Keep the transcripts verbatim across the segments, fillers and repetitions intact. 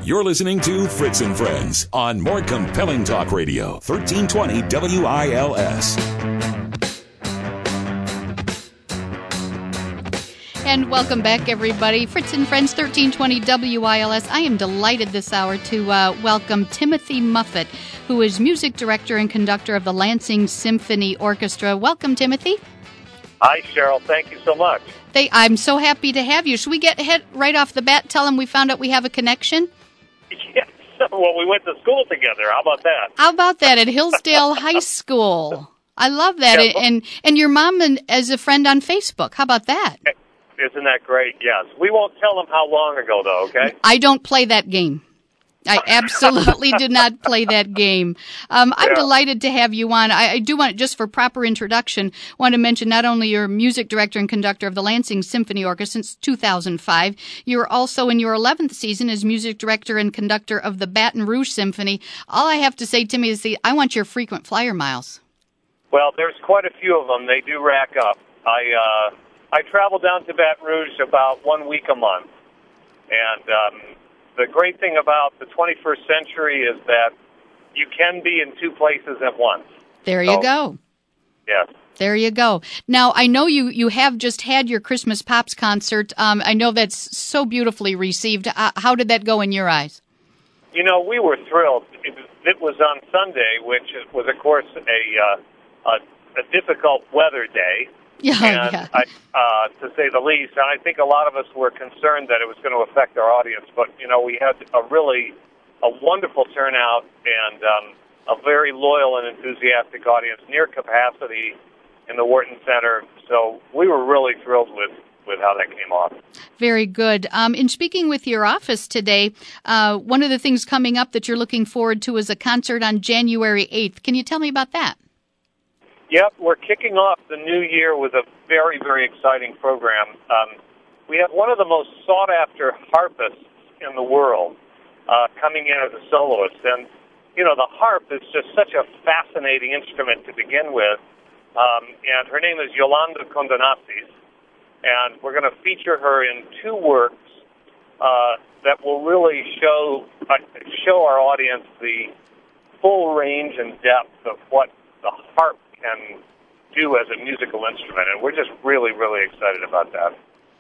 You're listening to Fritz and Friends on More Compelling Talk Radio, thirteen twenty W I L S. And welcome back, everybody. Fritz and Friends, thirteen twenty W I L S. I am delighted this hour to uh, welcome Timothy Muffet, who is music director and conductor of the Lansing Symphony Orchestra. Welcome, Timothy. Hi, Cheryl. Thank you so much. They, I'm so happy to have you. Should we get ahead right off the bat, tell them we found out we have a connection? Yes. Well, we went to school together. How about that? How about that, at Hillsdale High School? I love that. Yeah, well, and and your mom and, as a friend on Facebook. How about that? Isn't that great? Yes. We won't tell them how long ago, though, okay? I don't play that game. I absolutely did not play that game. Um, I'm Yeah. delighted to have you on. I, I do want, just for proper introduction, want to mention not only you're music director and conductor of the Lansing Symphony Orchestra since two thousand five, you're also in your eleventh season as music director and conductor of the Baton Rouge Symphony. All I have to say, Timmy, is the, I want your frequent flyer miles. Well, there's quite a few of them. They do rack up. I uh, I travel down to Baton Rouge about one week a month, and um, the great thing about the twenty-first century is that you can be in two places at once. There So, you go. Yes. There you go. Now, I know you, you have just had your Christmas Pops concert. Um, I know that's so beautifully received. Uh, how did that go in your eyes? You know, we were thrilled. It, it was on Sunday, which was, of course, a uh, a, a difficult weather day. Yeah, and yeah. I, uh, to say the least. And I think a lot of us were concerned that it was going to affect our audience. But, you know, we had a really a wonderful turnout and um, a very loyal and enthusiastic audience, near capacity in the Wharton Center. So we were really thrilled with, with how that came off. Very good. Um, in speaking with your office today, uh, one of the things coming up that you're looking forward to is a concert on January eighth. Can you tell me about that? Yep, we're kicking off the new year with a very, very exciting program. Um, we have one of the most sought-after harpists in the world uh, coming in as a soloist. And, you know, the harp is just such a fascinating instrument to begin with. Um, and her name is Yolanda Condonazis. And we're going to feature her in two works uh, that will really show uh, show our audience the full range and depth of what the harp can do as a musical instrument, and we're just really, really excited about that.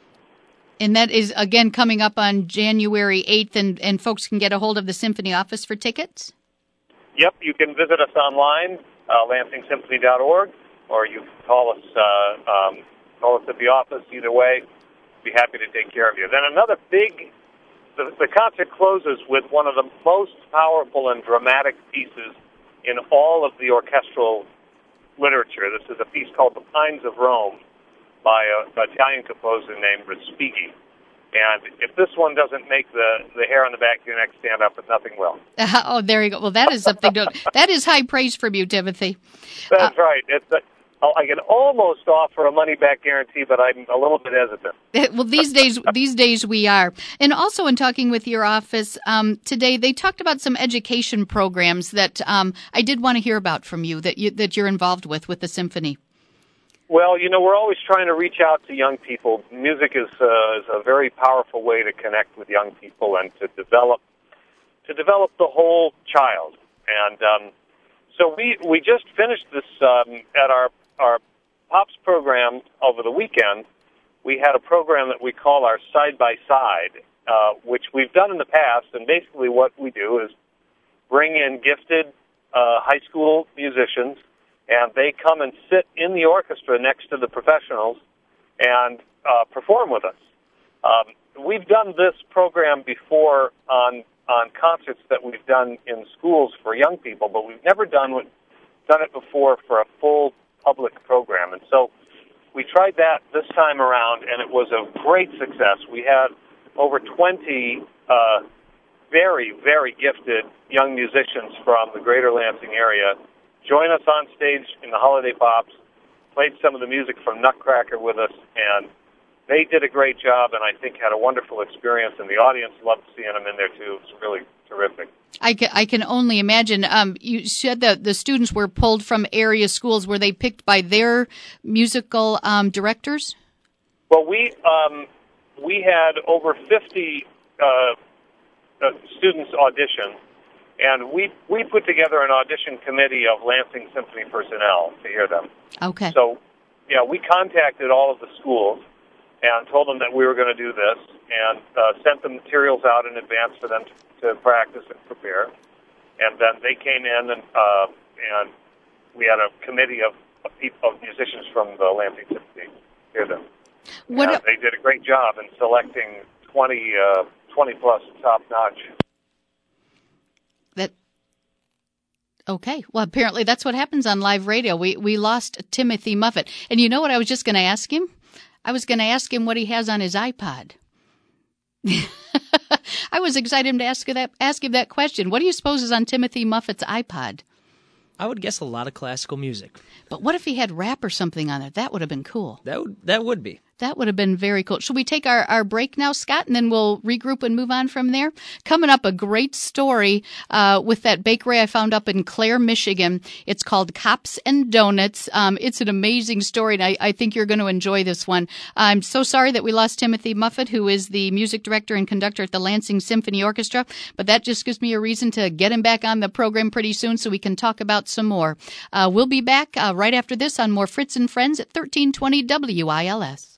And that is, again, coming up on January eighth, and, and folks can get a hold of the Symphony office for tickets? Yep, you can visit us online, uh, lansing symphony dot org, or you can call us, uh, um, call us at the office. Either way, be happy to take care of you. Then another big, the, the concert closes with one of the most powerful and dramatic pieces in all of the orchestral literature. This is a piece called The Pines of Rome by an Italian composer named Respighi. And if this one doesn't make the, the hair on the back of your neck stand up, nothing will. Uh, oh, there you go. Well, that is something to, that is high praise from you, Timothy. That's uh, right. It's a, I can almost offer a money-back guarantee, but I'm a little bit hesitant. Well, these days, these days we are. And also, in talking with your office um, today, they talked about some education programs that um, I did want to hear about from you that you that you're involved with with the symphony. Well, you know, we're always trying to reach out to young people. Music is, uh, is a very powerful way to connect with young people and to develop to develop the whole child. And um, so we we just finished this um, at our our Pops program over the weekend. We had a program that we call our side-by-side, uh, which we've done in the past, and basically what we do is bring in gifted uh, high school musicians, and they come and sit in the orchestra next to the professionals and uh, perform with us. Um, we've done this program before on on concerts that we've done in schools for young people, but we've never done what, done it before for a full public program. And so we tried that this time around, and it was a great success. We had over twenty uh, very, very gifted young musicians from the greater Lansing area join us on stage in the Holiday Pops, played some of the music from Nutcracker with us, and they did a great job, and I think had a wonderful experience, and the audience loved seeing them in there, too. It was really terrific. I can, I can only imagine. Um, you said that the students were pulled from area schools. Were they picked by their musical um, directors? Well, we um, we had over fifty uh, uh, students audition, and we we put together an audition committee of Lansing Symphony personnel to hear them. Okay. So, yeah, we contacted all of the schools and told them that we were going to do this, and uh, sent the materials out in advance for them to, to practice and prepare. And then they came in, and uh, and we had a committee of of, people, of musicians from the Lansing Symphony hear them. What and they did a great job in selecting twenty, uh, twenty plus top-notch. That Okay. Well, apparently that's what happens on live radio. We we lost Timothy Muffet. And you know what I was just going to ask him? I was going to ask him what he has on his iPod. I was excited to ask that ask him that question. What do you suppose is on Timothy Muffet's iPod? I would guess a lot of classical music. But what if he had rap or something on there? That would have been cool. That would that would be. That would have been very cool. Should we take our, our break now, Scott, and then we'll regroup and move on from there? Coming up, a great story uh, with that bakery I found up in Clare, Michigan. It's called Cops and Donuts. Um, it's an amazing story, and I, I think you're going to enjoy this one. I'm so sorry that we lost Timothy Muffet, who is the music director and conductor at the Lansing Symphony Orchestra, but that just gives me a reason to get him back on the program pretty soon so we can talk about some more. Uh, we'll be back uh, right after this on more Fritz and Friends at thirteen twenty W I L S.